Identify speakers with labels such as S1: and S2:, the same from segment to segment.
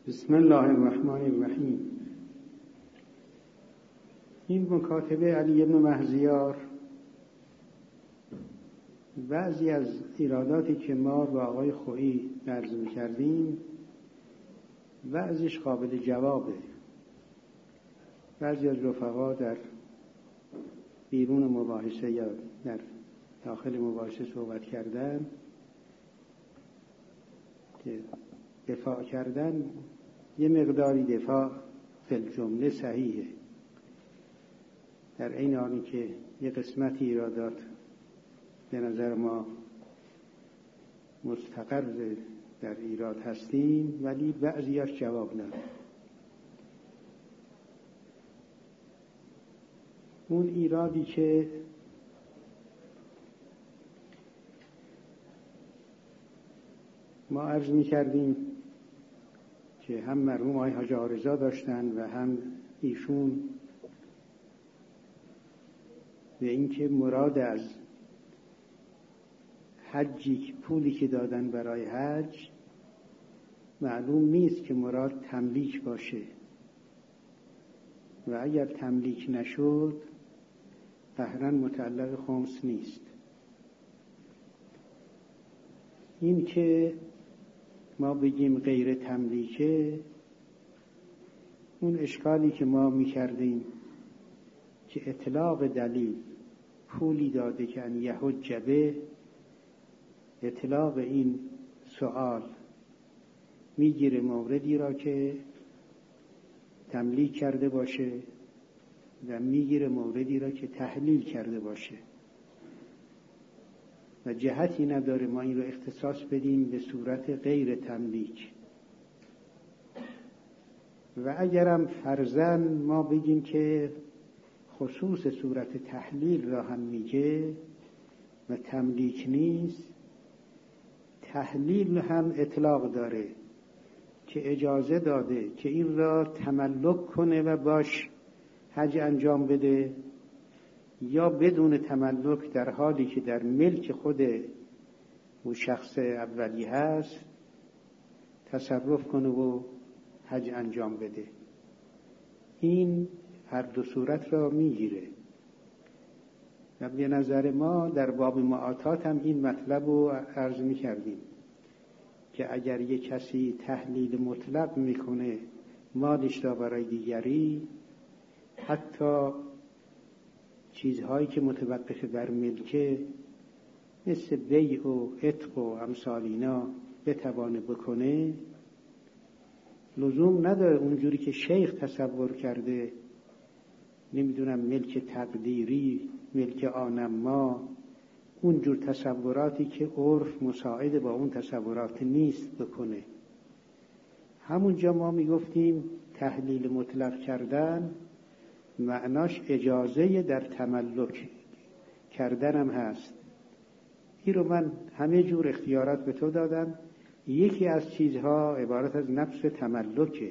S1: بسم الله الرحمن الرحیم. این مکاتبه علی بن مهزیار بعضی از ایراداتی که ما با آقای خویی عرض می‌کردیم بعضیش قابل جوابه. بعضی از رفقا در بیرون مباحثه یا در داخل مباحثه صحبت کردن که دفاع کردن یه مقداری دفاع فی الجمله صحیحه، در این حالی که یه قسمتی ایرادات به نظر ما مستقر در ایراد هستیم ولی بعضیاش جواب نداره. اون ایرادی که ما عرض می کردیم که هم مرحوم آقای حاج آرزا داشتن و هم ایشون، به اینکه مراد از حجی، پولی که دادن برای حج، معلوم نیست که مراد تملیک باشه و اگر تملیک نشد قهرن متعلق خمس نیست. این که ما بگیم غیر تملیکه، اون اشکالی که ما می‌کردیم که اطلاق دلیل پولی داده که ان یحج به، اطلاق این سؤال میگیره موردی را که تملیک کرده باشه و میگیره موردی را که تحلیل کرده باشه و جهتی نداره ما این رو اختصاص بدیم به صورت غیر تملیک. و اگرم فرضاً ما بگیم که خصوص صورت تحلیل را هم میگه و تملیک نیست، تحلیل هم اطلاق داره که اجازه داده که این را تملک کنه و باش حج انجام بده، یا بدون تملک در حالی که در ملک خود اون شخص اولی هست تصرف کنه و حج انجام بده. این هر دو صورت را میگیره و به نظر ما در باب معاطات هم این مطلب رو عرض میکردیم که اگر یک کسی تحلیل مطلق میکنه مالش را برای دیگری، حتی چیزهایی که متوقف بر ملکه مثل بیع و عتق و امثال اینا بتوانه بکنه، لزوم نداره اونجوری که شیخ تصور کرده، نمیدونم ملک تقدیری، ملک آنما، اونجور تصوراتی که عرف مساعد با اون تصورات نیست بکنه. همونجا ما میگفتیم تحلیل مطلق کردن معناش اجازه در تملک کردن هم هست. این رو من همه جور اختیارات به تو دادم. یکی از چیزها عبارت از نفس تملکه.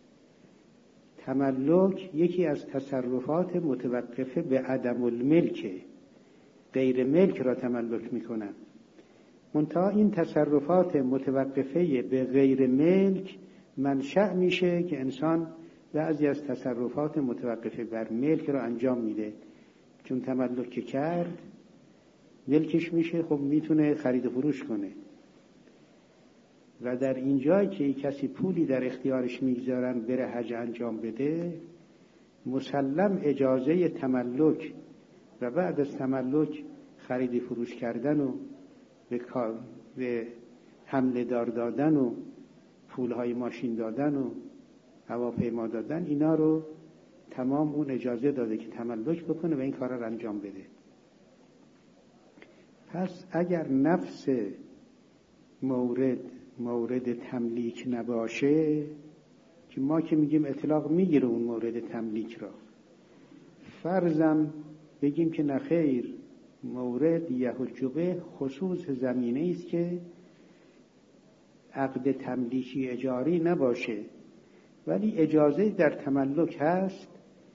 S1: تملک یکی از تصرفات متوقفه به عدم الملکه، غیر ملک را تملک میکنن. منتها این تصرفات متوقفه به غیر ملک منشأ میشه که انسان بعضی از تصرفات متوقفه بر ملک را انجام میده. چون تملک کرد ملکش میشه، خب میتونه خرید و فروش کنه. و در اینجایی که کسی پولی در اختیارش میگذارن بره حج انجام بده، مسلم اجازه تملک و بعد از تملک خرید و فروش کردن و به حمل دار دادن و پولهای ماشین دادن و هواپیما دادن، اینا رو تمام اون اجازه داده که تملک بکنه و این کارا رو انجام بده. پس اگر نفس مورد تملیک نباشه، که ما که میگیم اطلاق میگیره اون مورد تملیک را، فرضم بگیم که نخیر، مورد یحج به خصوص زمینه است که عقد تملیکی اجاری نباشه ولی اجازه در تملک هست،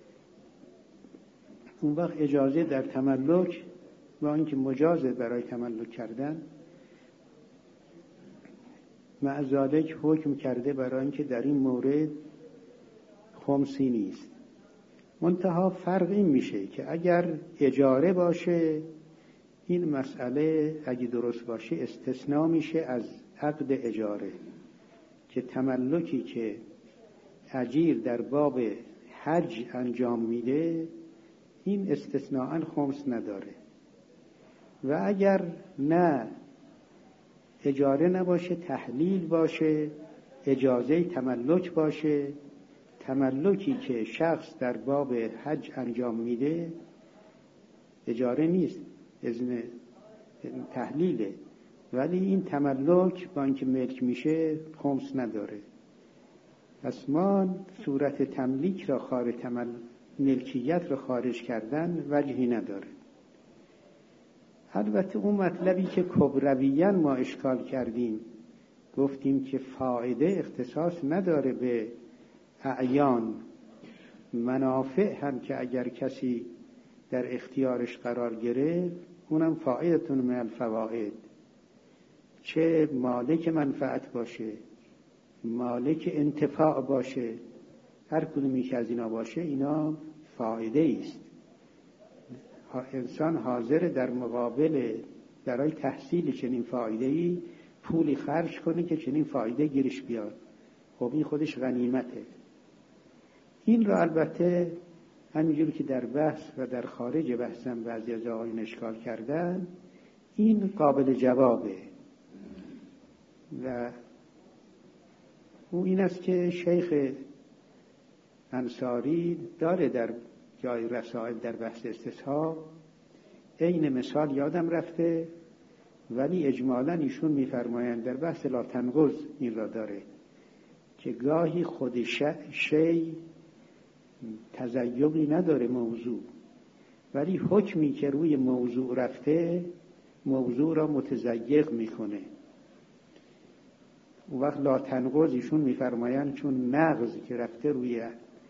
S1: اون وقت اجازه در تملک با اینکه مجازه برای تملک کردن مع ذالک حکم کرده برای اینکه در این مورد خمسی نیست. منتها فرق این میشه که اگر اجاره باشه این مسئله اگه درست باشه استثناء میشه از عقد اجاره، که تملکی که اجیر در باب حج انجام میده این استثناءً خمس نداره. و اگر نه اجاره نباشه، تحلیل باشه، اجازه تملک باشه، تملکی که شخص در باب حج انجام میده اجاره نیست، اذن تحلیله، ولی این تملک با اینکه ملک میشه خمس نداره. پس ما صورت تملیک را خارج، ملکیت را خارج کردن وجهی نداره. البته اون مطلبی که کبرویاً ما اشکال کردیم، گفتیم که فایده اختصاص نداره به اعیان، منافع هم که اگر کسی در اختیارش قرار گرفت اونم فایدتون من الفواید، چه مالک منفعت باشه، مالک انتفاع باشه، هر کدومی که از اینا باشه اینا فایده است. انسان حاضر در مقابل برای تحصیل چنین فایده‌ای پولی خرج کنه که چنین فایده گیرش بیاد. خب این خودش غنیمته. این را البته همینجور که در بحث و در خارج بحثم بعضی از آقایون اشکال کردن، این قابل جوابه و او این است که شیخ انصاری داره در جای رسائل در بحث استصحاب، عین مثال یادم رفته ولی اجمالاً ایشون میفرمایند در بحث لا تنقض این را داره که گاهی خود شی تزیقی نداره موضوع، ولی حکمی که روی موضوع رفته موضوع را متزیق میکنه. اون وقت لا تنقض ایشون میفرمایند چون نقض که رفته روی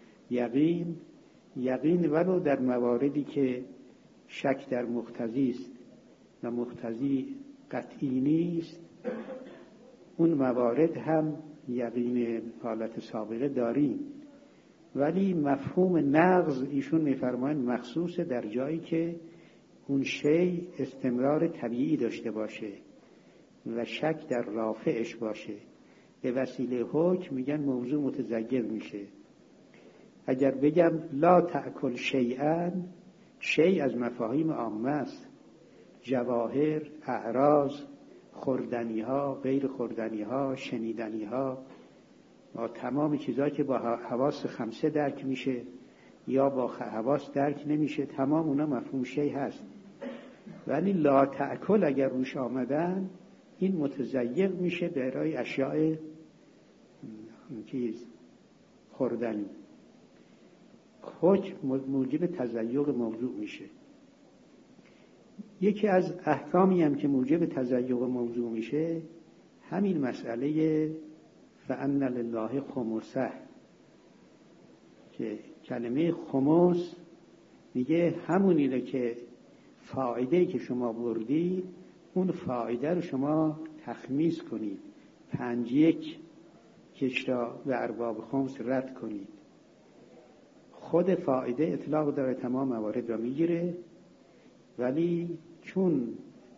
S1: یقین ولو در مواردی که شک در مقتضی است و مقتضی قطعی نیست، اون موارد هم یقین حالت سابقه داریم، ولی مفهوم نقض ایشون میفرمایند مخصوص در جایی که اون شی استمرار طبیعی داشته باشه و شک در رافعش باشه، به وسیله حکم میگن موضوع متزیق میشه. اگر بگم لا تأکل شیئا، شیء از مفاهیم عامه است، جواهر، اعراض، خوردنی ها، غیر خوردنی ها، شنیدنی ها، با تمام چیزایی که با حواس خمسه درک میشه یا با حواس درک نمیشه، تمام اونا مفهوم شیء هست. ولی لا تأکل اگر روش آمدن این متزیق میشه برای اشیاء چیز خوردنی، حکم موجب تزیق موضوع میشه. یکی از احکامی هم که موجب تزیق موضوع میشه همین مسئله فأن لله خمسه، که کلمه خمس میگه همونیه که فایده‌ای که شما بردید اون فایده رو شما تخمیس کنید، 5/1 کش را به ارباب خمس رد کنید. خود فایده اطلاق داره، تمام موارد را میگیره، ولی چون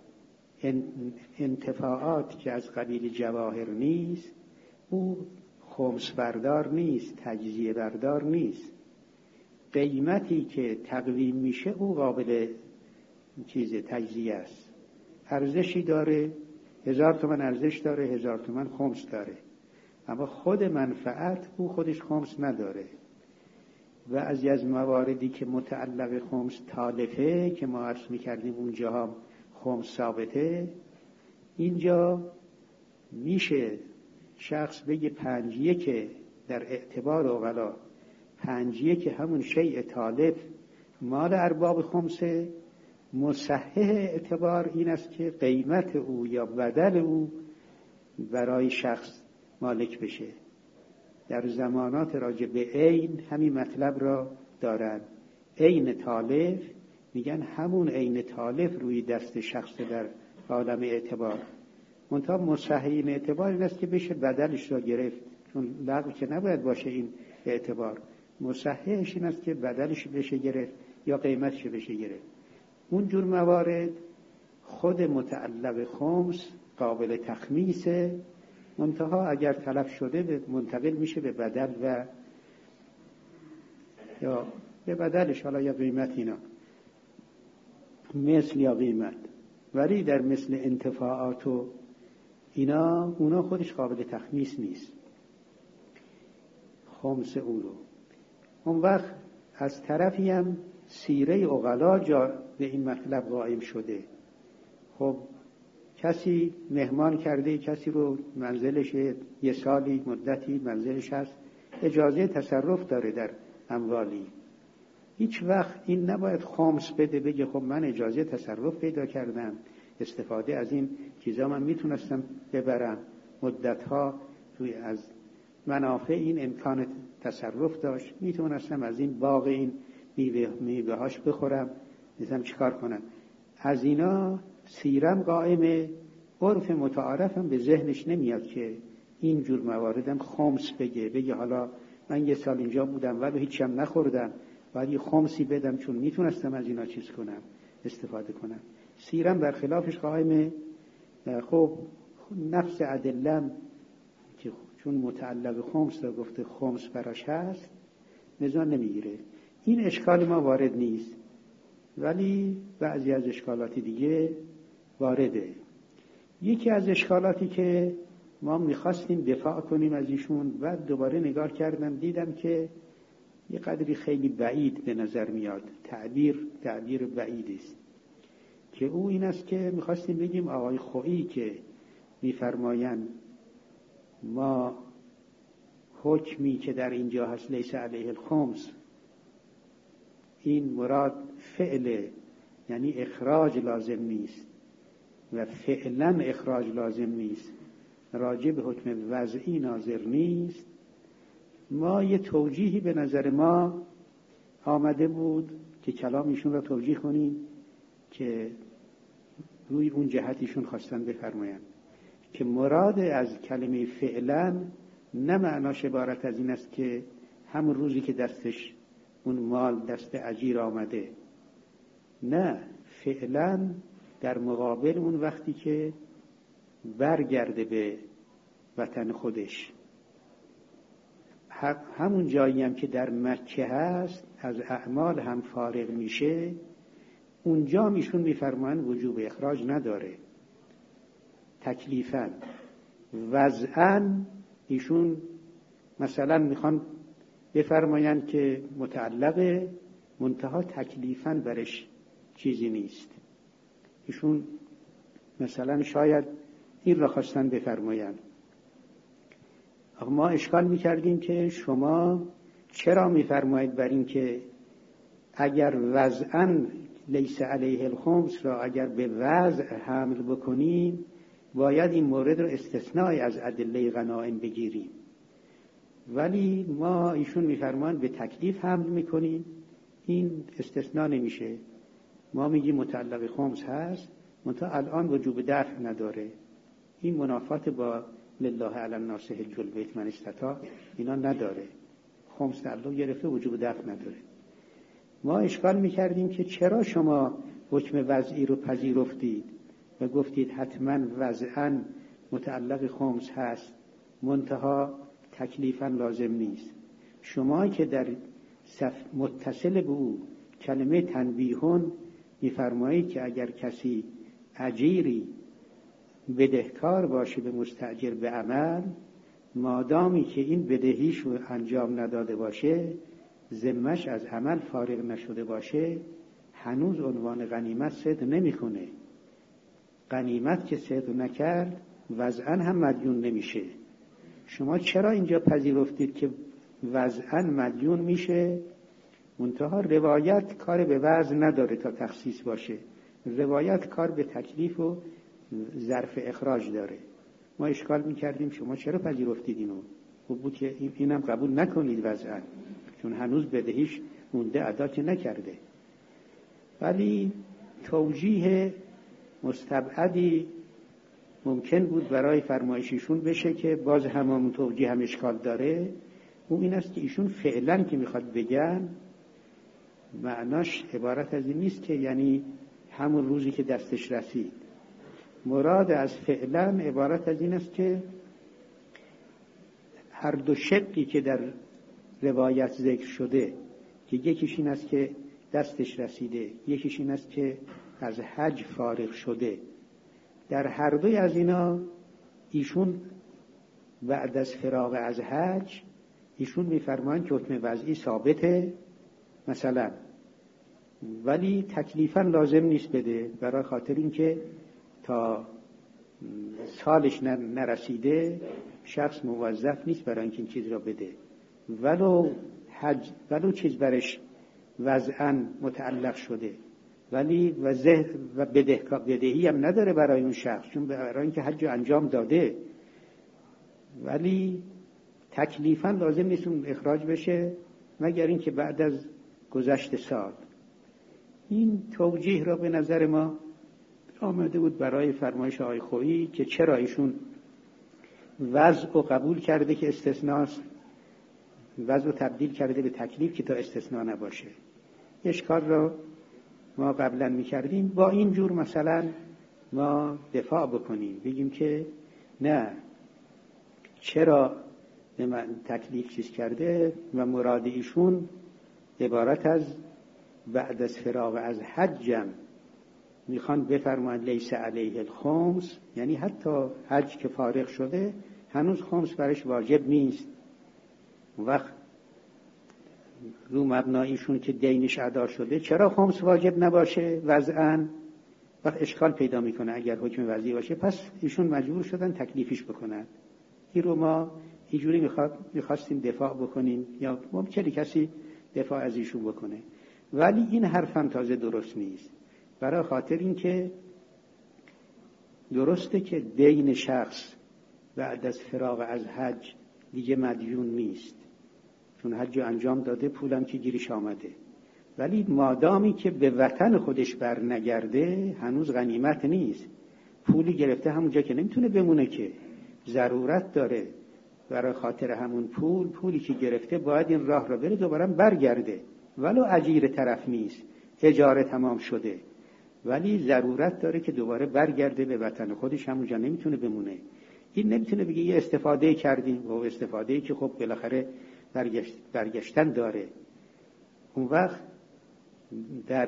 S1: انتفاعات که از قبیل جواهر نیست، او خمس بردار نیست، تجزیه بردار نیست. قیمتی که تقویم میشه او قابل تجزیه است، ارزشی داره، 1000 تومان ارزش داره، 1000 تومان خمس داره، اما خود منفعت او خودش خمس نداره. و از مواردی که متعلق خمس تالفه که ما عرض میکردیم اونجا هم خمس ثابته، اینجا میشه شخص بگه 5/1 در اعتبار اوغلا 5/1 همون شیء تالف مال ارباب خمسه، مصحح اعتبار این است که قیمت او یا بدل او برای شخص مالک بشه. در زمانات راجع به عین همین مطلب را دارن، عین تالف میگن همون عین تالف روی دست شخص در عالم اعتبار، منتها مصحح این اعتبار این است که بشه بدلش را گرفت، چون لغو که نباید باشه این اعتبار. مصححش این است که بدلش بشه گرفت یا قیمتش بشه گرفت. اون جور موارد خود متعلق خمس قابل تخمیسه، منتها اگر تلف شده منتقل میشه به بدل و یا به بدلش حالا یا قیمت، اینا مثل یا قیمت. ولی در مثل انتفاعات و اینا اونا خودش قابل تخمیس نیست، خمس او رو. اون وقت از طرفی هم سیره عقلا جا به این مطلب قائم شده. خب کسی مهمان کرده، کسی رو منزلش یه سالی مدتی منزلش هست، اجازه تصرف داره در اموالی. هیچ وقت این نباید خمس بده، بگه خب من اجازه تصرف پیدا کردم، استفاده از این چیزا من میتونستم ببرم، مدتها توی از منافع این امکان تصرف داشت، میتونستم از این باغ این میوه‌هاش بخورم، میتونم چیکار کنم. از اینا سیرم قائمه. عرف متعارفم به ذهنش نمیاد که این جور مواردم خمس بگه حالا من یه سال اینجا بودم ولی هیچم نخوردم، باید یه خمسی بدم چون میتونستم از اینا چیز کنم، استفاده کنم. سیرم برخلافش قائمه. خب نفس ادلم که چون متعلق خمس را گفته خمس براش هست، نزان نمیگیره. این اشکال ما وارد نیست، ولی بعضی از اشکالات دیگه وارده. یکی از اشکالاتی که ما میخواستیم دفاع کنیم از ایشون و دوباره نگاه کردم دیدم که یه قدری خیلی بعید به نظر میاد، تعبیر بعیدی است، که او این است که میخواستیم بگیم آقای خویی که میفرمایند ما حکمی که در اینجا هست لیس علیه الخمس، این مراد فعل، یعنی اخراج لازم نیست و فعلا اخراج لازم نیست، راجع به حکم وضعی ناظر نیست. ما یه توجیهی به نظر ما آمده بود که کلامیشون را توجیه کنیم که روی اون جهتیشون خواستن بفرمایند که مراد از کلمه فعلا نه معناش عبارت از این است که همون روزی که دستش اون مال دست اجیر آمده، نه، فعلا در مقابل اون وقتی که برگرده به وطن خودش، همون جایی هم که در مکه هست از اعمال هم فارغ میشه، اونجا میشون میفرمایند وجوب اخراج نداره تکلیفاً. وضعاً ایشون مثلا میخوان بفرمایند که متعلق، منتها تکلیفاً برش چیزی نیست. ایشون مثلا شاید این را خواستن بفرمایند. ما اشکال میکردیم که شما چرا میفرمایید بر این که اگر وضعاً لیس علیه الخمس را اگر به وضع حمل بکنیم باید این مورد را استثناء از ادله غنائم بگیریم، ولی ما ایشون میفرمایند به تکلیف حمل میکنیم، این استثناء نمیشه. ما میگیم متعلق خمس هست، منتها الان وجوب دفع نداره. این منافات با لله علی الناس حج البیت من استطاع اینا نداره. خمس تعلق گرفته، وجوب دفع نداره. ما اشکال میکردیم که چرا شما حکم وضعی رو پذیرفتید و گفتید حتما وضعاً متعلق خمس هست، منتها تکلیفاً لازم نیست. شما که در متصل به او کلمه تنبیهون میفرمایید که اگر کسی اجیری بدهکار باشه به مستاجر به عمل، مادامی که این بدهیش رو انجام نداده باشه، ذمش از عمل فارغ نشده باشه، هنوز عنوان غنیمت صدق نمیکنه. غنیمت که صدق نکرد وضعاً هم مدیون نمیشه. شما چرا اینجا پذیرفتید که وضعاً مدیون میشه، منتها روایت کار به وضع نداره تا تخصیص باشه، روایت کار به تکلیف و ظرف اخراج داره. ما اشکال میکردیم شما چرا پذیرفتید اینو؟ خوب بود که اینم قبول نکنید وضعاً، چون هنوز بدهیش مونده ادا که نکرده. ولی توجیه مستبعدی ممکن بود برای فرمایشیشون بشه که باز همون توجیه هم اشکال داره. اون این است که ایشون فعلا که میخواد بگن معناش عبارت از این نیست که یعنی همون روزی که دستش رسید. مراد از فعلا عبارت از این است که هر دو شقی که در روایت ذکر شده که یکیش این است که دستش رسیده، یکیش این است که از حج فارغ شده، در هر دوی از اینا ایشون بعد از فراغ از حج ایشون میفرمایند که حکم وضعی ثابته مثلا، ولی تکلیفا لازم نیست بده، برای خاطر اینکه تا سالش نرسیده شخص موظف نیست برای اینکه این چیز را بده، ولو چیز برش وضعاً متعلق شده، ولی و بدهی هم نداره برای اون شخص، چون برای اینکه حج انجام داده، ولی تکلیفاً لازم نیست اون اخراج بشه مگر اینکه بعد از گذشت سال. این توجیه را به نظر ما آمده بود برای فرمایش آقای خویی که چرا ایشون وضع رو قبول کرده که استثناست، وضع رو تبدیل کرده به تکلیف که تا استثناء نباشه. اشکال را ما قبلا میکردیم، با این جور مثلا ما دفاع بکنیم، بگیم که نه، چرا به من تکلیف چیز کرده و مراد ایشون عبارت از بعد از فراغ از حجم میخوان بفرمایند لیس علیه الخمس، یعنی حتی حج که فارغ شده هنوز خمس برش واجب نیست. وقت رو مبنایشون که دینش ادا شده چرا خمس واجب نباشه وضعاً؟ وقت اشکال پیدا میکنه اگر حکم وضعی باشه، پس ایشون مجبور شدن تکلیفیش بکنن. این رو ما اینجوری میخواستیم دفاع بکنیم، یا ممکنه کسی دفاع از ایشون بکنه، ولی این حرفم تازه درست نیست، برای خاطر این که درسته که دین شخص بعد از فراغ از حج دیگه مدیون نیست، چون حج انجام داده، پولم که گیرش آمده، ولی مادامی که به وطن خودش بر نگرده هنوز غنیمت نیست. پولی گرفته همونجا که نمیتونه بمونه، که ضرورت داره برای خاطر همون پولی که گرفته باید این راه را بره دوباره برگرده، ولو اجیر طرف نیست، اجاره تمام شده، ولی ضرورت داره که دوباره برگرده به وطن خودش، همونجا نمیتونه بمونه. این نمیتونه بگه یه استفاده کردیم و استفاده‌ای که خب بالاخره برگشتن داره. اون وقت در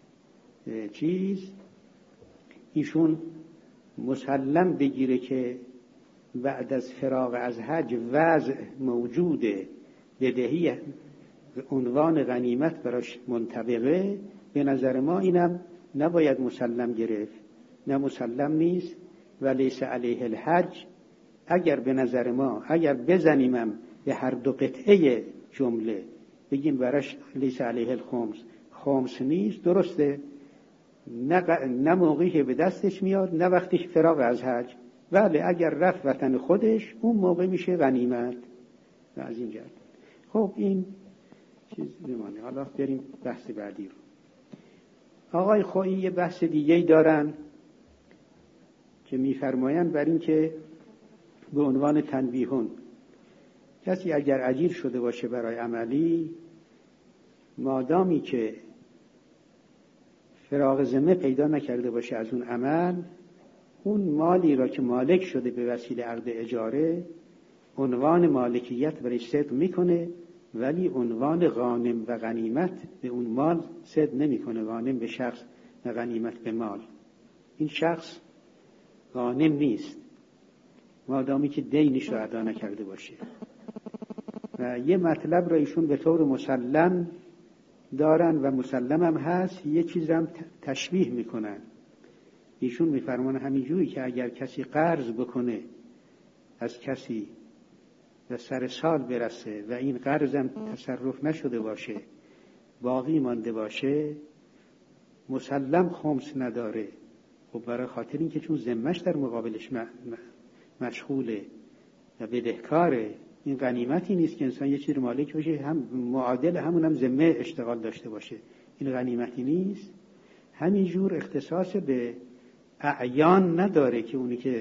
S1: ایشون مسلم بگیره که بعد از فراغ از حج وضع موجوده، بدهی عنوان غنیمت براش منطبقه، به نظر ما اینم نباید مسلم گرفت، نه مسلم نیست. و لیس علیه الحج اگر به نظر ما اگر بزنیمم به هر دو قطعه جمله بگیم براش لیس علیه الخمس، خمس نیست، درسته، نه موقعی به دستش میاد نه وقتی فراغ از حج، ولی اگر رفت وطن خودش اون موقع میشه غنیمت. و از این جهت خب این چیز بمانه. حالا بریم بحث بعدی رو. آقای خویی یه بحث دیگه‌ای دارن که میفرمایند بر این که به عنوان تنبیهون کسی اگر اجیر شده باشه برای عملی، مادامی که فراغ ذمه پیدا نکرده باشه از اون عمل، اون مالی را که مالک شده به وسیله عقد اجاره عنوان مالکیت برش صدق میکنه، ولی عنوان غانم و غنیمت به اون مال صدق نمیکنه. غانم به شخص و غنیمت به مال. این شخص غانم نیست مادامی که دینش را ادا نکرده باشه. و یه مطلب را ایشون به طور مسلم دارن و مسلم هم هست، یه چیز را هم تشبیه میکنن. ایشون میفرمان همینجوری که اگر کسی قرض بکنه از کسی و سر سال برسه و این قرض هم تصرف نشده باشه، باقی مانده باشه، مسلم خمس نداره. خب برای خاطر این که چون ذمه‌اش در مقابلش مشغوله و بدهکاره، این غنیمتی نیست که انسان یه چیز مالک باشه هم معادل همون هم ذمه اشتغال داشته باشه، این غنیمتی نیست. همینجور اختصاص به اعیان نداره که اونی که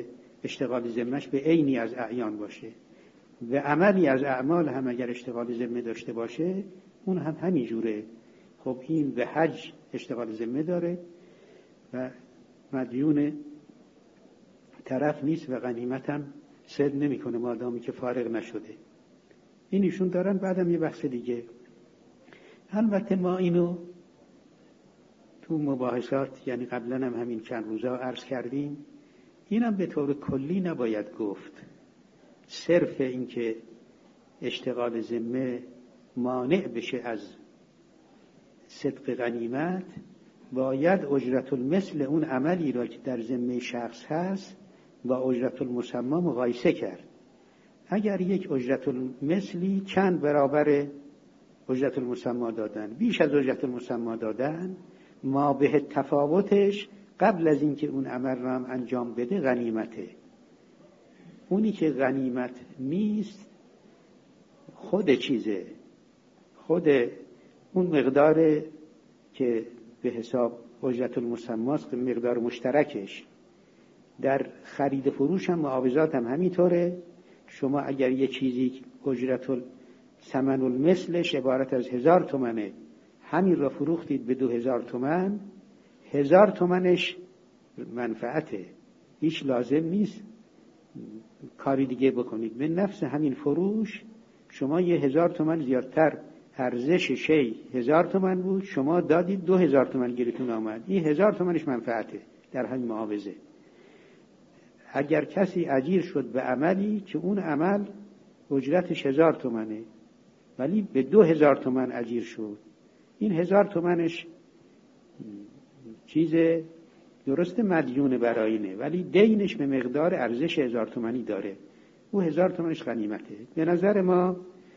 S1: اشتغال ذمه‌اش به عینی از اعیان باشه و عملی از اعمال هم اگر اشتغال ذمه داشته باشه اون هم همین جوره. خب این به حج اشتغال ذمه داره و مدیون طرف نیست و غنیمت هم سد نمیکنه مادامی که فارغ نشده. این ایشون دارن. بعدم یه بحث دیگه، البته ما اینو تو مباحثات یعنی قبلا هم همین چند روزا عرض کردیم، اینم به طور کلی نباید گفت. صرف این که اشتغال ذمه مانع بشه از صدق غنیمت، باید اجرت المثل اون عملی را که در ذمه شخص هست با اجرت المسمى مقایسه کرد. اگر یک اجرت المثلی چند برابر اجرت المسمى دادن، بیش از اجرت المسمى دادن، ما به تفاوتش قبل از اینکه اون عمل را هم انجام بده غنیمته. اونی که غنیمت نیست خود چیزه، خود اون مقدار که به حساب اجرت المسمى است، مقدار مشترکش. در خرید فروش هم معاوضات هم همینطوره. شما اگر یه چیزی اجرت ثمن المثلش عبارت از 1000 تومنه، همین را فروختید به 2000 تومن، 1000 تومنش منفعته، هیچ لازم نیست کاری دیگه بکنید. به نفس همین فروش شما 1000 تومن زیادتر، ارزش شی 1000 تومن بود، شما دادید 2000 تومن گیرتون آمد، این 1000 تومنش منفعته در همین معاوضه. اگر کسی اجیر شد به عملی که اون عمل اجرتش 1000 تومنه ولی به 2000 تومن اجیر شد، این 1000 تومنش چیز درست مدیون براینه ولی دینش به مقدار ارزش 1000 تومانی داره، او 1000 تومنش غنیمته. به نظر ما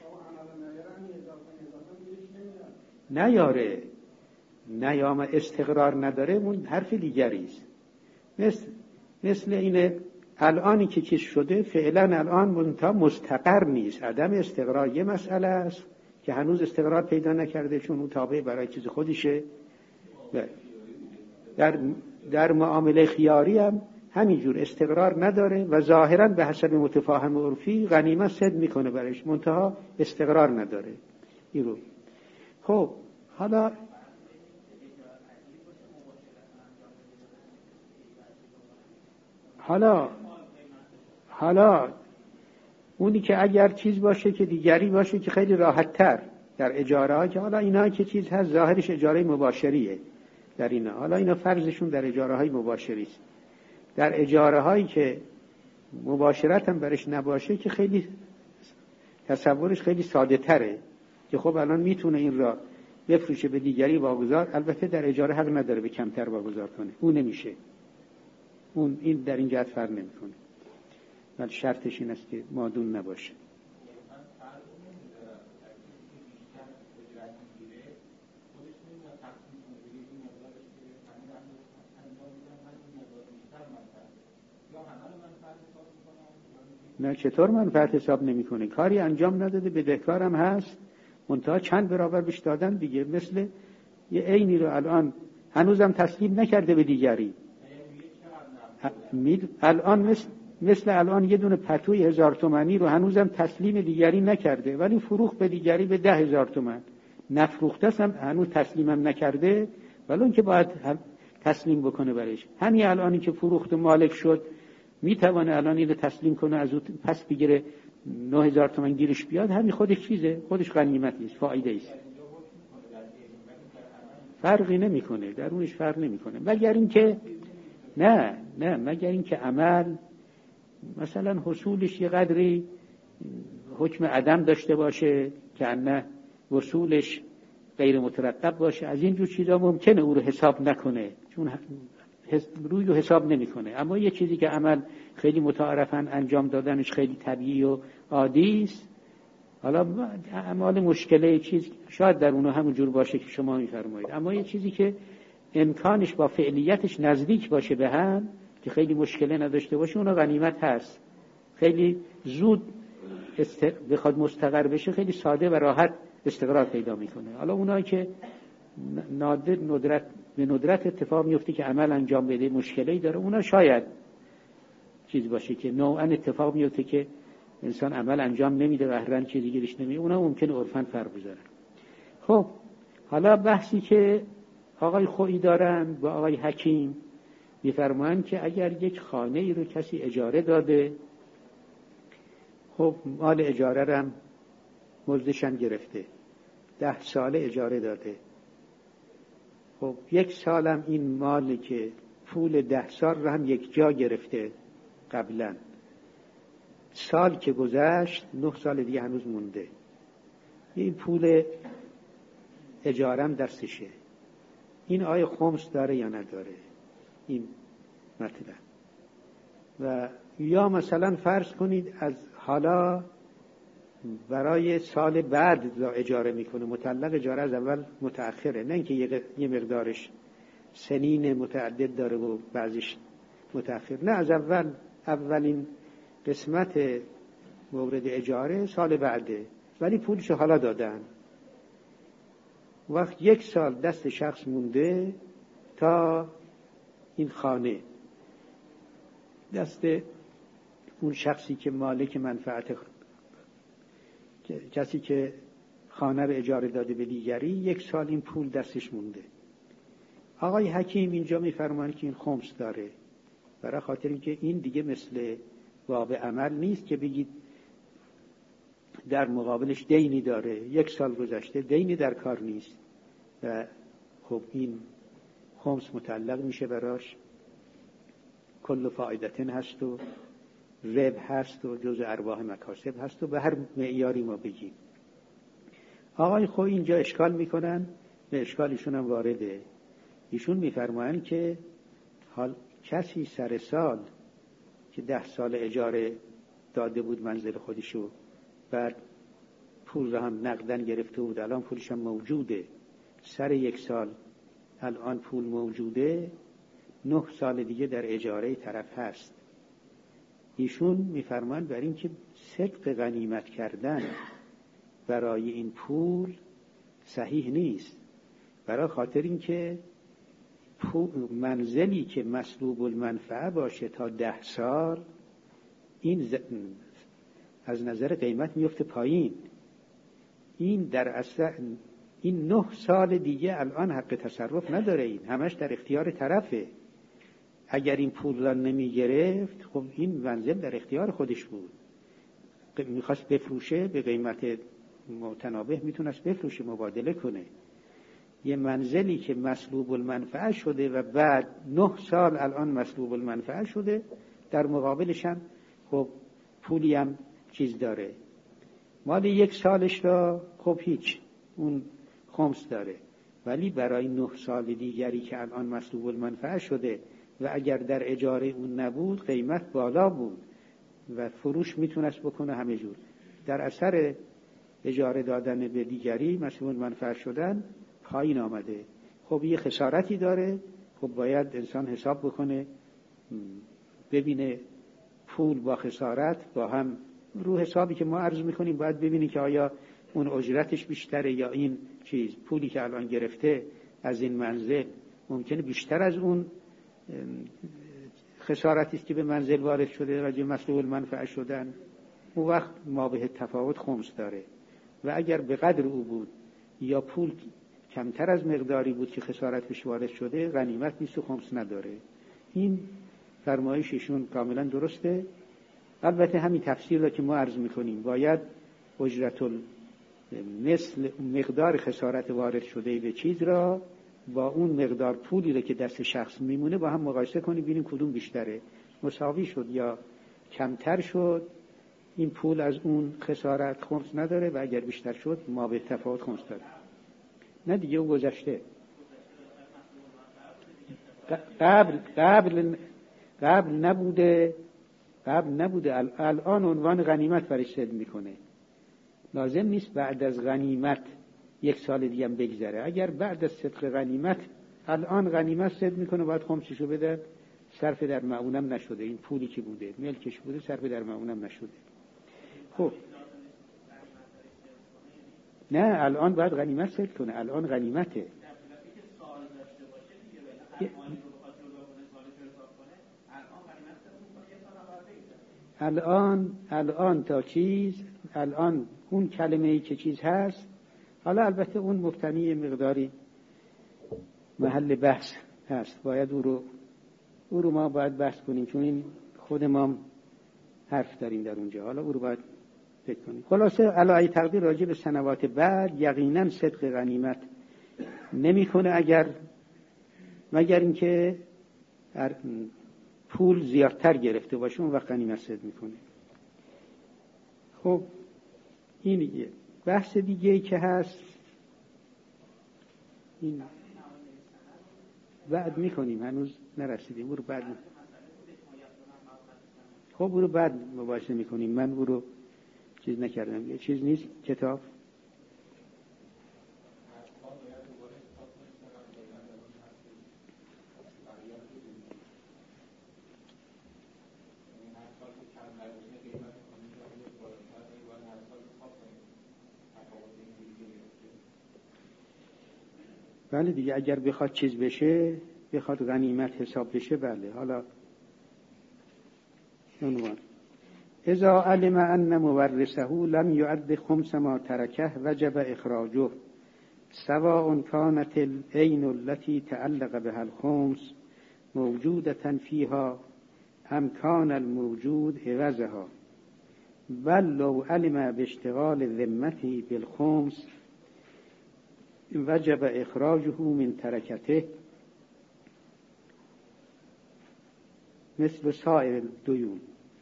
S1: نیاره، نیام استقرار نداره، اون حرف دیگریست. مثل اینه الانی که چیز شده فعلا الان منتها مستقر نیست. عدم استقرار یه مسئله است که هنوز استقرار پیدا نکرده چون اون تابع برای چیز خودشه. در معامله خیاری هم همینجور استقرار نداره و ظاهرا به حسب متفاهم عرفی غنیمت صد میکنه برایش، منتها استقرار نداره. اینو خب حالا اونی که اگر چیز باشه که دیگری باشه که خیلی راحت تر در اجاره ها، که حالا اینا که چیز هست ظاهرش اجاره مباشریه در اینا، حالا اینا فرضشون در اجاره های مباشری است. در اجاره هایی که مباشرت هم برش نباشه که خیلی تصورش خیلی ساده تره که خب الان میتونه این را بفروشه به دیگری واگذار، البته در اجاره حق نداره به کمتر واگذار کنه، اون نمیشه، اون این در این جهت فرق نمیکنه، ولی شرطش این است که مادون نباشه. نه چطور منفعت حساب نمیکنه؟ کاری انجام نداده، بدهکارم هست، منتها چند برابر بهش دادن دیگه. مثل یه عینی رو الان هنوزم تسلیم نکرده به دیگری، الان مثل الان یه دونه پتوی 1000 تومانی رو هنوزم تسلیم دیگری نکرده ولی فروخت به دیگری به 10,000 تومان، نفروخته هم هنوز تسلیمم نکرده ولی اون که باید تسلیم بکنه برایش. همین الانی که فروخت مالک شد میتونه الان اینو تسلیم کنه، از اون پس بگیره 9000 تومان گیرش بیاد، همین خودش چیزه، خودش غنیمتی است، فایده است، فرقی نمیکنه، درونش فرق نمیکنه. مگر اینکه مگر اینکه عمل مثلا حصولش یه قدری حکم عدم داشته باشه که نه وصولش غیر مترقب باشه، از این جور چیزا ممکنه او رو حساب نکنه چون روی رو حساب نمیکنه. اما یه چیزی که عمل خیلی متعارفاً انجام دادنش خیلی طبیعی و عادی است، حالا اعمال مشکله چیز شاید در اونها همون جور باشه که شما میفرمایید، اما یه چیزی که امکانش با فعلیتش نزدیک باشه به هم که خیلی مشکله نداشته باشه، اونها غنیمت هست. خیلی زود بخواد مستقر بشه خیلی ساده و راحت استقرار پیدا میکنه. حالا اونایی که به ندرت اتفاق میفته که عمل انجام بده مشکلی داره، اونا شاید چیز باشه که نوعا اتفاق میفته که انسان عمل انجام نمیده و هرن چیزی گیرش نمیده، اونا ممکنه عرفاً فرق بذارن. خب حالا بحثی که آقای خویی دارن با آقای حکیم میفرمایند که اگر یک خانه ای رو کسی اجاره داده، خب مال اجاره رو هم مزدشن گرفته، 10 سال اجاره داده، خب 1 سالم این مالی که پول 10 سال رو هم یک جا گرفته قبلا، سال که گذشت 9 سال دیگه هنوز مونده، این پول اجارم دستشه، این آیا خمس داره یا نداره؟ این مطلب. و یا مثلا فرض کنید از حالا برای سال بعد اجاره میکنه، مطلق اجاره از اول متأخره، نه اینکه یه مقدارش سنین متعدد داره و بعضیش متأخر، نه از اولین قسمت مورد اجاره سال بعده، ولی پولش حالا دادن. وقت 1 سال دست شخص مونده تا این خانه دست اون شخصی که مالک منفعت، کسی که خانه رو اجاره داده به دیگری، 1 سال این پول دستش مونده. آقای حکیم اینجا میفرمایند که این خمس داره، برای خاطر اینکه این دیگه مثل باب عمل نیست که بگید در مقابلش دینی داره، 1 سال گذشته دینی در کار نیست و خب این خمس متعلق میشه براش، کل فائدتن هست و ربح هست و جزء ارباح مکاسب هست و به هر معیاری ما بگیم. آقای خویی اینجا اشکال میکنن، به اشکالشون هم وارده. ایشون میفرمایند که حال کسی سر سال که 10 سال اجاره داده بود منزل خودشو، بعد پول رو هم نقدن گرفته بود، الان پولش هم موجوده، سر 1 سال الان پول موجوده، 9 سال دیگه در اجاره طرف هست. ایشون میفرمایند برای اینکه صدق غنیمت کردن برای این پول صحیح نیست، برای خاطر اینکه منزلی که مسلوب المنفعه باشه تا 10 سال، این از نظر قیمت میفته پایین. این در اصل این 9 سال دیگه الان حق تصرف نداره، این همش در اختیار طرفه. اگر این پول را نمی گرفت، خب این منزل در اختیار خودش بود، میخواست بفروشه به قیمت متنابه، میتونست بفروشه، مبادله کنه. یه منزلی که مسلوب المنفعه شده و بعد 9 سال الان مسلوب المنفعه شده، در مقابلش هم خب پولی هم چیز داره، مال 1 سالش را خب هیچ، اون خمس داره، ولی برای 9 سال دیگری که الان مسلوب المنفعه شده و اگر در اجاره اون نبود قیمت بالا بود و فروش میتونست بکنه همه جور، در اثر اجاره دادن به دیگری مسلوب المنفعه شدن پایین آمده. خب یه خسارتی داره، خب باید انسان حساب بکنه، ببینه پول با خسارت با هم، رو حسابی که ما عرض میکنیم باید ببینی که آیا اون اجرتش بیشتره یا این چیز پولی که الان گرفته از این منزل ممکنه بیشتر از اون خسارتی است که به منزل وارد شده راجع مسلوب المنفعه شدن. اون وقت ما به تفاوت خمس داره، و اگر به قدر او بود یا پول کمتر از مقداری بود که خسارت بهش وارد شده، غنیمت نیست و خمس نداره. این فرمایششون کاملا درسته. البته همین تفسیر را که ما عرض میکنیم، باید اجرت مثل مقدار خسارت وارد شده به چیز را با اون مقدار پولی را که دست شخص میمونه با هم مقایسه کنیم، ببینیم کدوم بیشتره، مساوی شد یا کمتر شد، این پول از اون خسارت خمس نداره، و اگر بیشتر شد ما به تفاوت خمس داره. نه دیگه اون گذشته، قبل نبوده، الان عنوان غنیمت برش صد میکنه. لازم نیست بعد از غنیمت 1 سال دیگه هم بگذره. اگر بعد از صدق غنیمت الان غنیمت صد میکنه، باید خمسشو بده، صرف در معونم نشده، این پولی که بوده ملکش بوده صرف در معونم نشده. خب نه، الان باید غنیمت صد کنه، الان غنیمته. الان تا چیز، الان اون کلمه‌ای که چیز هست، حالا البته اون مبتنی مقداری محل بحث هست، باید او رو ما باید بحث کنیم، چون این خود ما حرف داریم در اونجا، حالا او رو باید فکر کنیم. خلاصه علای تقدیر راجع به سنوات بعد یقینا صدق غنیمت نمی‌کنه مگر اینکه پول زیادتر گرفته باشه، اون وقت غنیمت صدق میکنه. خب این دیگه بحث دیگه ای که هست، این بعد میکنیم، هنوز نرسیدیم، او رو بعد خب او رو بعد مباحثه میکنیم. من او رو چیز نکردم، یه چیز نیست کتاب. بله دیگه، اگر بخواد چیز بشه، بخواد غنیمت حساب بشه، بله. حالا عنوان اذا علم ان مورثه لم يعد خمس ما تركه وجب اخراجه سواء كانت العين التي تعلق بها الخمس موجودة فيها ام كان الموجود عوضها بل لو علم باشتغال ذمته بالخمس وجب اخراجه من ترکته مثل سائر الدیون.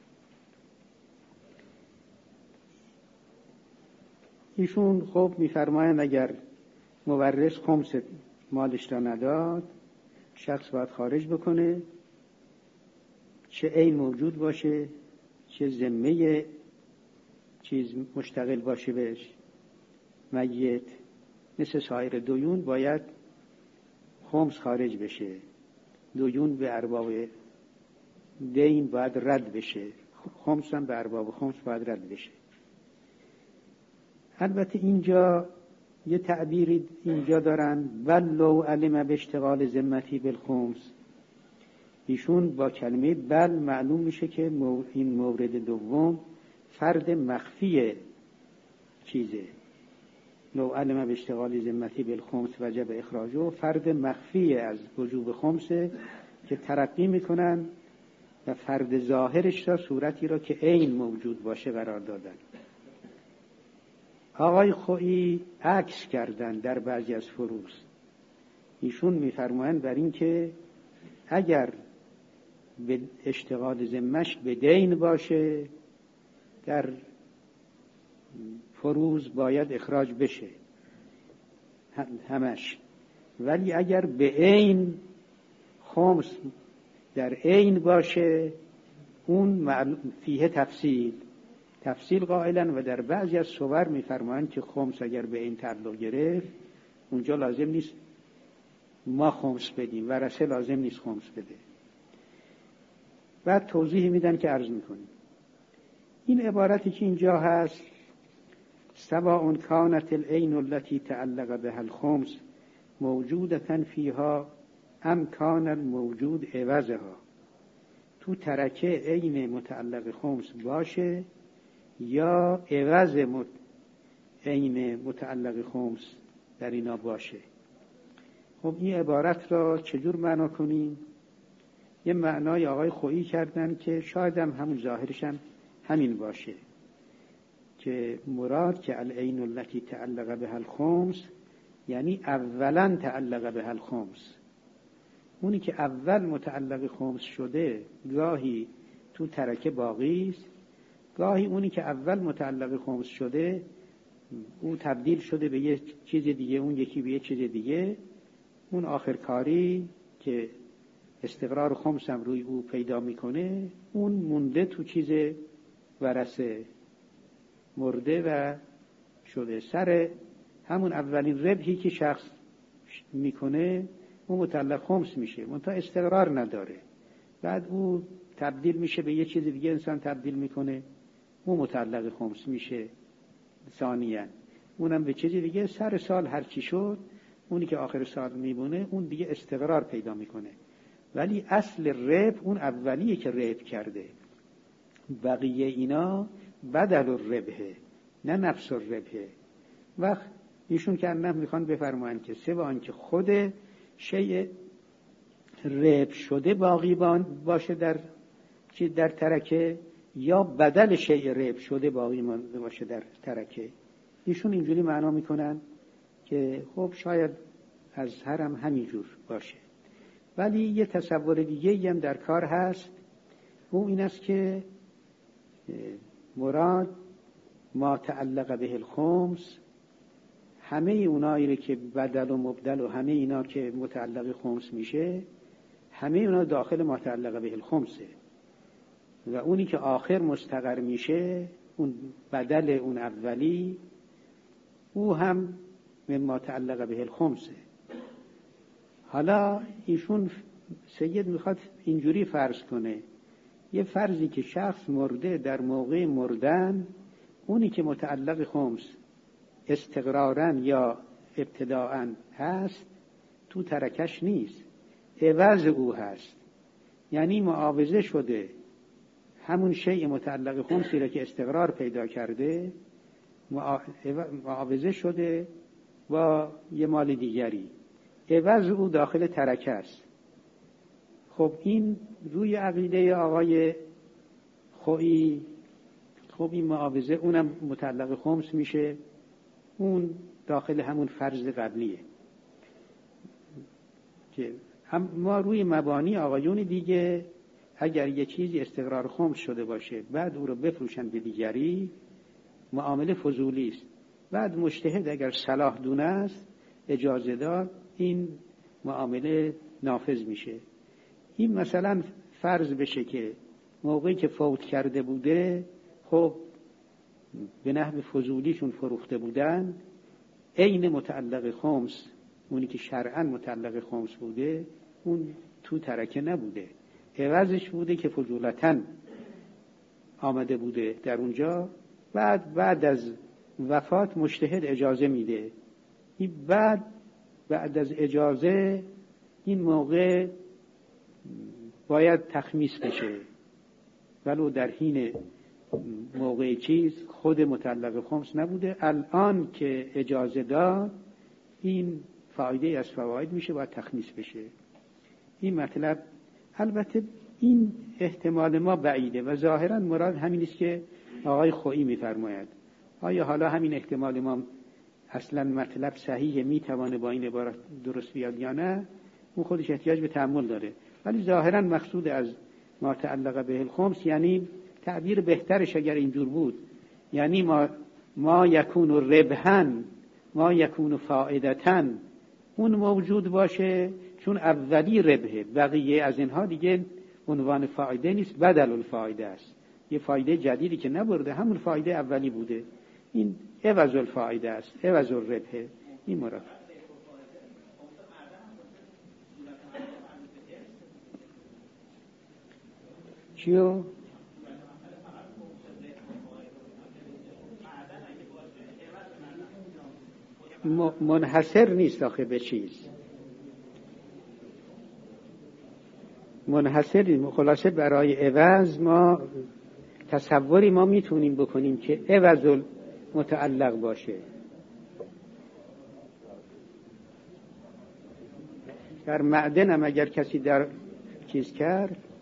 S1: ایشون خب میفرمایند اگر مورث خمس مالش را نداد، شخص باید خارج بکنه، چه عین موجود باشه، چه ذمه چیز مشتغل باشه بهش میت. مثل سایر دیون باید خمس خارج بشه، دیون به ارباب دین باید رد بشه، خمس هم به ارباب خمس باید رد بشه. البته اینجا یه تعبیری اینجا دارن، ولو علم به اشتغال ذمتی بالخمس. ایشون با کلمه بل معلوم میشه که این مورد دوم فرد مخفی چیزه. لو علم به اشتغال ذمتی بالخمس وجب اخراجه، فرد مخفی از وجوب خمسه که ترقی میکنن و فرد ظاهرش را صورتی را که عین موجود باشه قرار دادن. آقای خویی عکس کردن در بعضی از فروض. ایشون میفرمایند بر این که اگر به اشتغال ذمش به دین باشه در فروض باید اخراج بشه همش، ولی اگر به عین خمس در عین باشه اون فیه تفصیل قائلن و در بعضی از صور میفرمایند که خمس اگر به عین تعلق گرفت اونجا لازم نیست ما خمس بدیم، ورثه لازم نیست خمس بده. بعد توضیح میدن که عرض میکنیم. این عبارتی که اینجا هست سواء كانت العين التي تعلق بها الخمس موجودة فيها ام كان الموجود عوضها، تو ترکه عین متعلق خمس باشه یا عوض عین متعلق خمس در اینا باشه. خب این عبارت را چجور معنا کنیم؟ یه معنای آقای خویی کردن که شاید هم همون ظاهرش هم همین باشه که مراد که العین التي تعلق بها الخمس یعنی اولا تعلق بها الخمس، اونی که اول متعلق خمس شده گاهی تو ترکه باقی است، گاهی اونی که اول متعلق خمس شده او تبدیل شده به یه چیز دیگه، اون یکی به یه چیز دیگه، اون آخر کاری که استقرار خمس هم روی او پیدا میکنه اون مونده تو چیز ورثه، مرده و شده. سر همون اولین ربحی که شخص میکنه اون متعلق خمس میشه، منتها استقرار نداره، بعد او تبدیل میشه به یه چیز دیگه، انسان تبدیل میکنه اون متعلق خمس میشه ثانیاً، اونم به چیز دیگه. سر سال هرچی شد اونی که آخر سال میبونه اون دیگه استقرار پیدا میکنه، ولی اصل ربح اون اولیه که ربح کرده. بقیه اینا بدل الربح نه نفس الربح. وقت ایشون که انم میخوان بفرمایند که سه با آنکه خود شیء ربح شده باقی باشه در ترکه، یا بدل شیء ربح شده باقی مانده باشه در ترکه. ایشون اینجوری معنا میکنن که خب شاید از هرم همینجور باشه. ولی یه تصور دیگه هم در کار هست، او این است که مراد ما تعلق به الخمس، همه اونایی که بدل و مبدل و همه اینا که متعلق خمس میشه، همه اونا داخل ما تعلق به الخمسه، و اونی که آخر مستقر میشه اون بدل اون اولی، او هم ما تعلق به الخمسه. حالا ایشون سید میخواد اینجوری فرض کنه، یه فرضی که شخص مرده در موقع مردن، اونی که متعلق خمس استقرارن یا ابتداءً هست تو ترکش نیست، عوض او هست. یعنی معاوضه شده، همون شیء متعلق خمسی را که استقرار پیدا کرده معاوضه شده با یه مال دیگری، عوض او داخل ترکه است. خب این روی عقیده آقای خویی، خب این معاوضه اونم متعلق خمس میشه، اون داخل همون فرض قبلیه. که ما روی مبانی آقایون دیگه اگر یه چیزی استقرار خمس شده باشه بعد او رو بفروشن به دیگری، معامله فضولی است. بعد مجتهد اگر صلاح دونه است اجازه داد، این معامله نافذ میشه. این مثلا فرض بشه که موقعی که فوت کرده بوده، خب به نحو فضولیشون فروخته بودن، عین متعلق خمس، اونی که شرعاً متعلق خمس بوده اون تو ترکه نبوده، عوضش بوده که فضولتاً آمده بوده در اونجا. بعد از وفات مجتهد اجازه میده، این بعد از اجازه این موقع باید تخمیس بشه، ولو در حین موقع چیز خود متعلق خمس نبوده. الان که اجازه داد این فایده از فواید میشه، باید تخمیس بشه. این مطلب البته این احتمال ما بعیده و ظاهرا مراد همین است که آقای خویی میفرماید. آیا حالا همین احتمال ما اصلا مطلب صحیحه، میتوانه با این عبارت درست بیاد یا نه، اون خودش احتیاج به تأمل داره. ولی ظاهرا مقصود از ما تعلق به الخمس، یعنی تعبیر بهترش اگر اینجور بود، یعنی ما یکون ربحاً ما یکون فائدتاً، اون موجود باشه، چون اولی ربحه، بقیه از اینها دیگه عنوان فایده نیست، بدل الفایده است. یه فایده جدیدی که نبرده، همون فایده اولی بوده، این عوض الفایده است، عوض الربحه. این مراد. چیو؟ منحصر نیست آخه به چیز، منحصر نیست. خلاصه برای عوض ما تصوری ما میتونیم بکنیم که عوض متعلق باشه. در معدن هم اگر کسی در چیز کرد،